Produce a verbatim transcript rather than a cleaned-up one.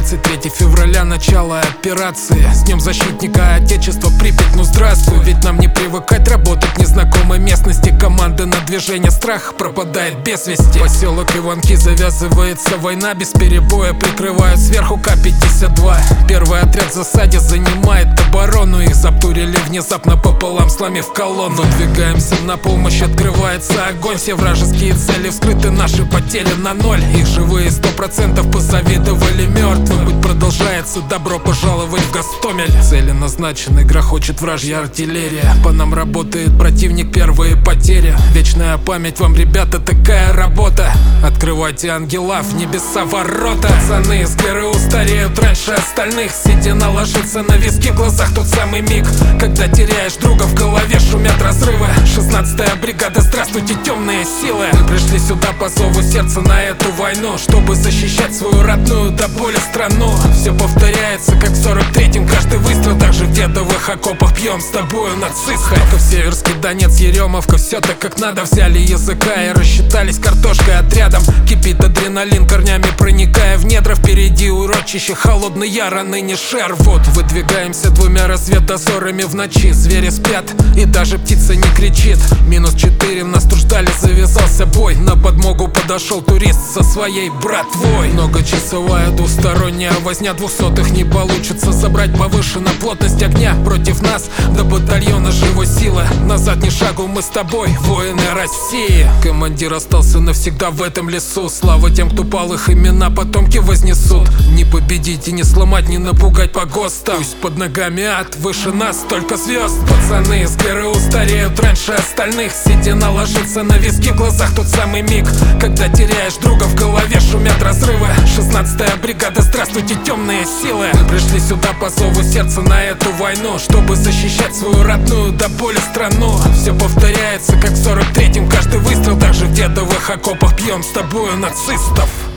двадцать третье февраля, начало операции. С днем защитника Отечества, Припять, ну здравствуй. Ведь нам не привыкать работать в незнакомой местности. Команды на движение, страх пропадает без вести. Поселок Иванки, завязывается война без перебоя. Прикрывают сверху К пятьдесят два. Первый отряд в засаде занимает оборону. Их заптурили внезапно пополам, сломив колонну. Выдвигаемся на помощь, открывается огонь. Все вражеские цели вскрыты, наши потери на ноль. Их живые сто процентов позавидовали мертвым. Путь продолжается, добро пожаловать в Гостомель. Цели назначены, грохочет вражья артиллерия. По нам работает противник, первые потери. Вечная память вам, ребята, такая работа. Открывайте ангела в небеса ворота. Пацаны с ГРУ стареют раньше остальных. Седина ложится на виски, в глазах тот самый миг, когда теряешь друга, в голове шумят разрывы. Шестнадцатая бригада, здравствуйте, темные силы. Мы пришли сюда по зову сердца на эту войну, чтобы защищать свою родную до боли страну. Все повторяется, как в сорок третьем, каждый выстрел. Также в дедовых окопах пьем с тобою нацистов. Харьков, Северский Донец, Еремовка, все так как надо. Взяли языка и рассчитались картошкой отрядом. Кипит адреналин, корнями проникая в недра. Впереди урочище, холодный яр, а ныне Шервуд. Выдвигаемся двумя разведдозорами в ночи. Звери спят и даже птица не кричит. Минус четыре, нас тут ждали, завязался бой. На подмогу подошел турист со своей братвой. Многочасовая двусторонняя возня, двухсотых не получится забрать. Повышена плотность огня против нас, до батальона живой силы. Назад ни шагу, мы с тобой, воины России. Командир остался навсегда в этом лесу. Слава тем, кто пал, их имена потомки вознесут. Не победить и не сломать, не напугать по ГОСТам. Пусть под ногами ад, выше нас только звезд. Пацаны с ГРУ стареют раньше остальных. Седина ложится на виски, в глазах тот самый миг, когда теряешь друга, в голове шумят разрывы. Шестнадцатая бригада, здравствуйте, темные силы. Мы пришли сюда по зову сердца на эту войну, чтобы защищать свою родную до боли страну. Все повторяется, как в сорок третьем, каждый выстрел. Также в дедовых окопах пьем с тобою нацистов.